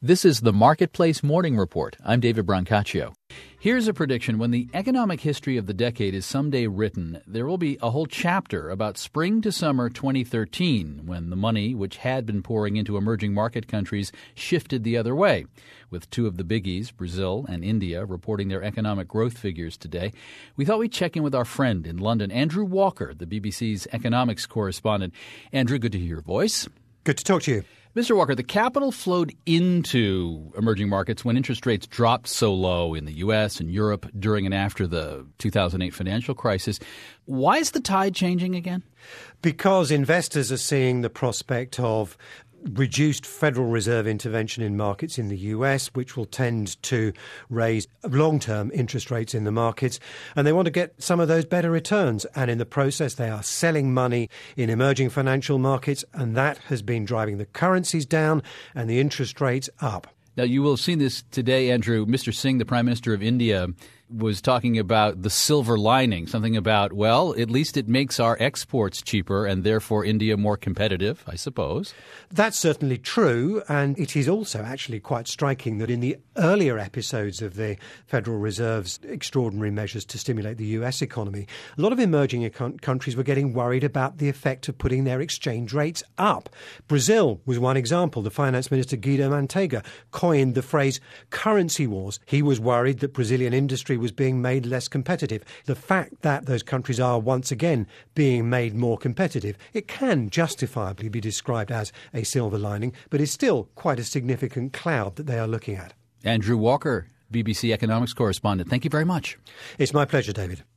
This is the Marketplace Morning Report. I'm David Brancaccio. Here's a prediction. When the economic history of the decade is someday written, there will be a whole chapter about spring to summer 2013, when the money which had been pouring into emerging market countries shifted the other way. With two of the biggies, Brazil and India, reporting their economic growth figures today, we thought we'd check in with our friend in London, Andrew Walker, the BBC's economics correspondent. Andrew, good to hear your voice. Good to talk to you. Mr. Walker, the capital flowed into emerging markets when interest rates dropped so low in the U.S. and Europe during and after the 2008 financial crisis. Why is the tide changing again? Because investors are seeing the prospect of reduced Federal Reserve intervention in markets in the US, which will tend to raise long-term interest rates in the markets, and they want to get some of those better returns. And in the process, they are selling money in emerging financial markets, and that has been driving the currencies down and the interest rates up. Now, you will have seen this today, Andrew. Mr. Singh, the Prime Minister of India, was talking about the silver lining, something about, well, at least it makes our exports cheaper and therefore India more competitive, I suppose. That's certainly true, and it is also actually quite striking that in the earlier episodes of the Federal Reserve's extraordinary measures to stimulate the US economy, a lot of emerging countries were getting worried about the effect of putting their exchange rates up. Brazil was one example. The Finance Minister, Guido Mantega, coined the phrase currency wars. He was worried that Brazilian industry was being made less competitive. The fact that those countries are once again being made more competitive, it can justifiably be described as a silver lining, but is still quite a significant cloud that they are looking at. Andrew Walker, BBC economics correspondent, thank you very much. It's my pleasure, David.